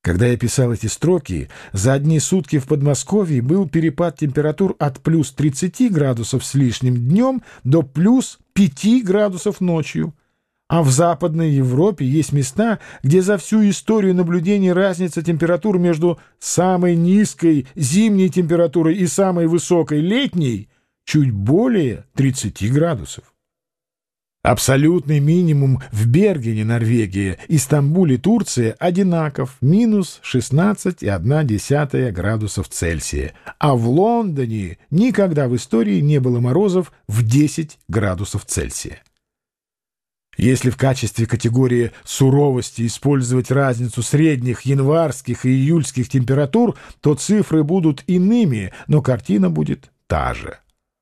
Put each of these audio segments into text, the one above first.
Когда я писал эти строки, за одни сутки в Подмосковье был перепад температур от плюс 30 градусов с лишним днем до плюс 5 градусов ночью. А в Западной Европе есть места, где за всю историю наблюдения разница температур между самой низкой зимней температурой и самой высокой летней чуть более 30 градусов. Абсолютный минимум в Бергене, Норвегия, и Стамбуле, Турция, одинаков — минус 16,1 градусов Цельсия, а в Лондоне никогда в истории не было морозов в 10 градусов Цельсия. Если в качестве категории суровости использовать разницу средних январских и июльских температур, то цифры будут иными, но картина будет та же.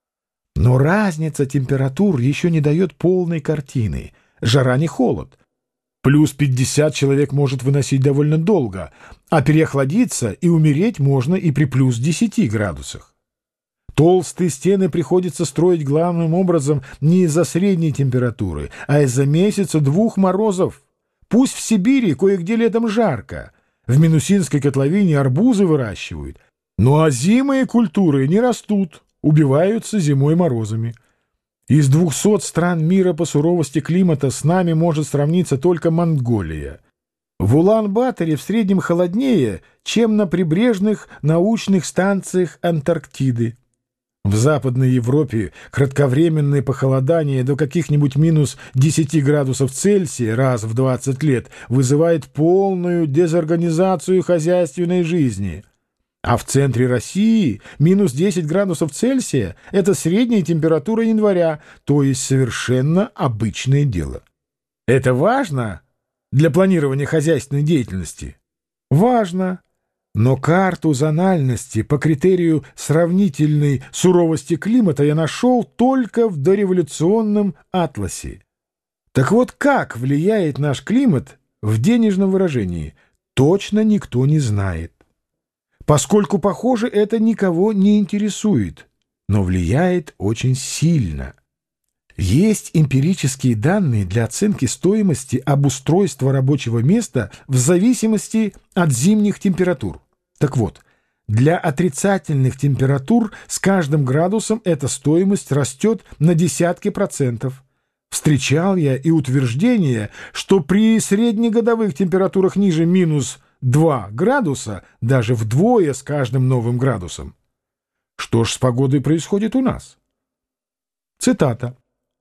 Но разница температур еще не дает полной картины. Жара не холод. Плюс 50 человек может выносить довольно долго, а переохладиться и умереть можно и при плюс 10 градусах. Толстые стены приходится строить главным образом не из-за средней температуры, а из-за месяца-двух морозов. Пусть в Сибири кое-где летом жарко. В Минусинской котловине арбузы выращивают. Ну а зимые культуры не растут, убиваются зимой морозами. Из 200 стран мира по суровости климата с нами может сравниться только Монголия. В Улан-Баторе в среднем холоднее, чем на прибрежных научных станциях Антарктиды. В Западной Европе кратковременное похолодание до каких-нибудь минус 10 градусов Цельсия раз в 20 лет вызывает полную дезорганизацию хозяйственной жизни. А в центре России минус 10 градусов Цельсия – это средняя температура января, то есть совершенно обычное дело. Это важно для планирования хозяйственной деятельности? Важно. Но карту зональности по критерию сравнительной суровости климата я нашел только в дореволюционном атласе. Так вот, как влияет наш климат в денежном выражении, точно никто не знает. Поскольку, похоже, это никого не интересует, но влияет очень сильно. Есть эмпирические данные для оценки стоимости обустройства рабочего места в зависимости от зимних температур. Так вот, для отрицательных температур с каждым градусом эта стоимость растет на десятки процентов. Встречал я и утверждение, что при среднегодовых температурах ниже минус 2 градуса даже вдвое с каждым новым градусом. Что ж с погодой происходит у нас? Цитата.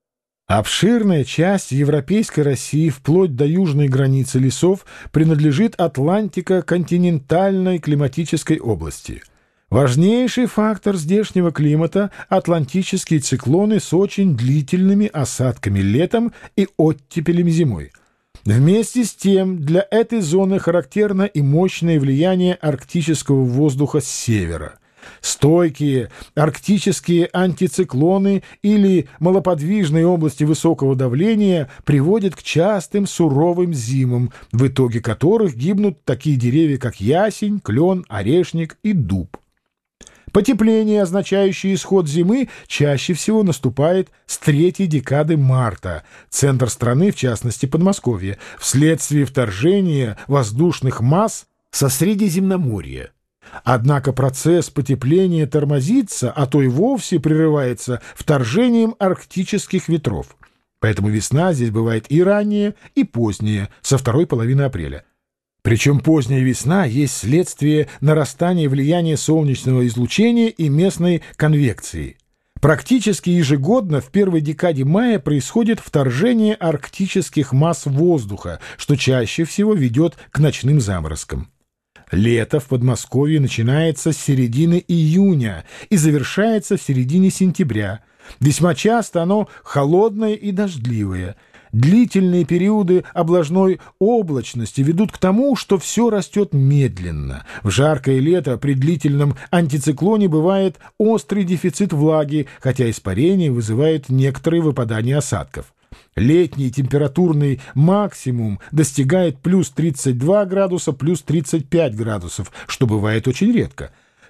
Обширная часть европейской России вплоть до южной границы лесов принадлежит Атлантико-континентальной климатической области. Важнейший фактор здешнего климата – атлантические циклоны с очень длительными осадками летом и оттепелями зимой. Вместе с тем для этой зоны характерно и мощное влияние арктического воздуха с севера. Стойкие арктические антициклоны или малоподвижные области высокого давления приводят к частым суровым зимам, в итоге которых гибнут такие деревья, как ясень, клен, орешник и дуб. Потепление, означающее исход зимы, чаще всего наступает с третьей декады марта, центр страны, в частности Подмосковье, вследствие вторжения воздушных масс со Средиземноморья. Однако процесс потепления тормозится, а то и вовсе прерывается вторжением арктических ветров. Поэтому весна здесь бывает и ранняя, и поздняя, со второй половины апреля. Причем поздняя весна есть следствие нарастания влияния солнечного излучения и местной конвекции. Практически ежегодно в первой декаде мая происходит вторжение арктических масс воздуха, что чаще всего ведет к ночным заморозкам. Лето в Подмосковье начинается с середины июня и завершается в середине сентября. Весьма часто оно холодное и дождливое. Длительные периоды облажной облачности ведут к тому, что все растет медленно. В жаркое лето при длительном антициклоне бывает острый дефицит влаги, хотя испарение вызывает некоторые выпадания осадков. Летний температурный максимум достигает плюс 32 градуса, плюс 35 градусов, что бывает очень редко.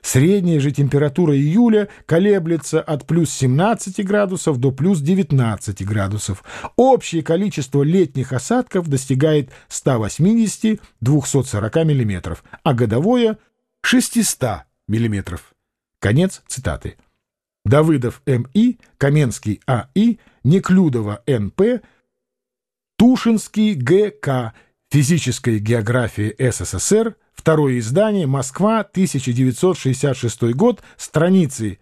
Средняя же температура июля колеблется от плюс 17 градусов до плюс 19 градусов. Общее количество летних осадков достигает 180-240 миллиметров, а годовое — 600 миллиметров. Конец цитаты. Давыдов М.И., Каменский А.И., Неклюдова Н.П., Тушинский Г.К. Физическая география СССР. Второе издание. Москва, 1966 год. Страницы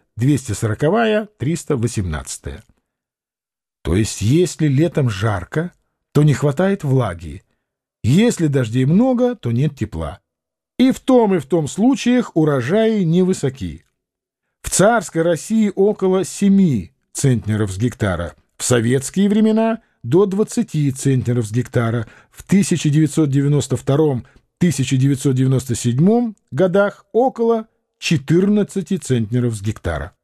240-318. То есть, если летом жарко, то не хватает влаги. Если дождей много, то нет тепла. И в том случаях урожаи невысоки. В царской России около 7 центнеров с гектара. В советские времена до 20 центнеров с гектара. В 1992-1997 годах около 14 центнеров с гектара.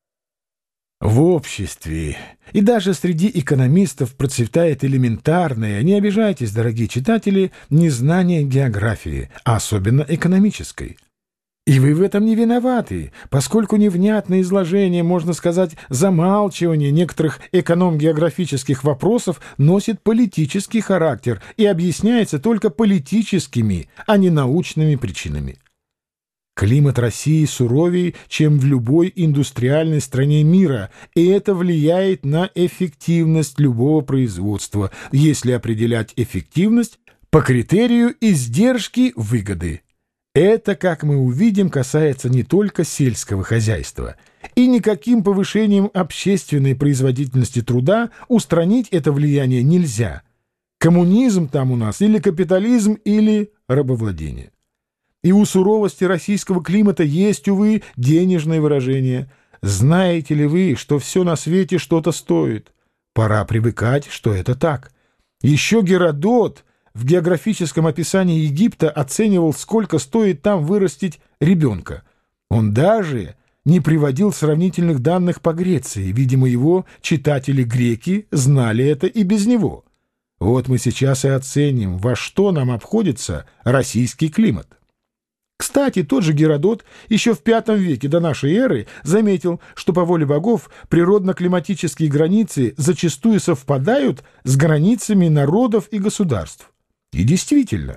В обществе и даже среди экономистов процветает элементарное, не обижайтесь, дорогие читатели, незнание географии, а особенно экономической. И вы в этом не виноваты, поскольку невнятное изложение, можно сказать, замалчивание некоторых эконом-географических вопросов носит политический характер и объясняется только политическими, а не научными причинами. Климат России суровее, чем в любой индустриальной стране мира, и это влияет на эффективность любого производства, если определять эффективность по критерию издержки-выгоды. Это, как мы увидим, касается не только сельского хозяйства. И никаким повышением общественной производительности труда устранить это влияние нельзя. Коммунизм там у нас или капитализм, или рабовладение. И у суровости российского климата есть, увы, денежное выражение. Знаете ли вы, что все на свете что-то стоит? Пора привыкать, что это так. Еще Геродот в географическом описании Египта оценивал, сколько стоит там вырастить ребенка. Он даже не приводил сравнительных данных по Греции. Видимо, его читатели-греки знали это и без него. Вот мы сейчас и оценим, во что нам обходится российский климат. Кстати, тот же Геродот еще в V веке до нашей эры заметил, что по воле богов природно-климатические границы зачастую совпадают с границами народов и государств. И действительно,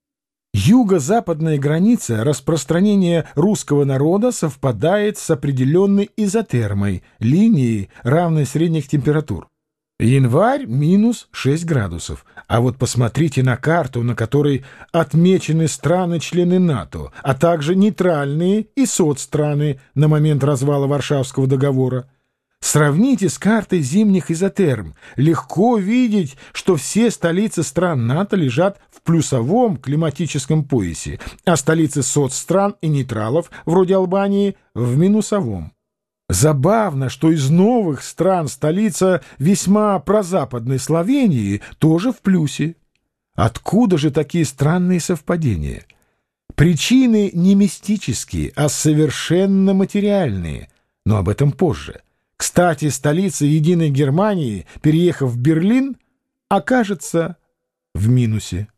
юго-западная граница распространения русского народа совпадает с определенной изотермой, линией, равной средних температур. Январь — минус 6 градусов. А вот посмотрите на карту, на которой отмечены страны-члены НАТО, а также нейтральные и соцстраны на момент развала Варшавского договора. Сравните с картой зимних изотерм. Легко видеть, что все столицы стран НАТО лежат в плюсовом климатическом поясе, а столицы соцстран и нейтралов, вроде Албании, в минусовом. Забавно, что из новых стран столица весьма прозападной Словении тоже в плюсе. Откуда же такие странные совпадения? Причины не мистические, а совершенно материальные, но об этом позже. Кстати, столица Единой Германии, переехав в Берлин, окажется в минусе.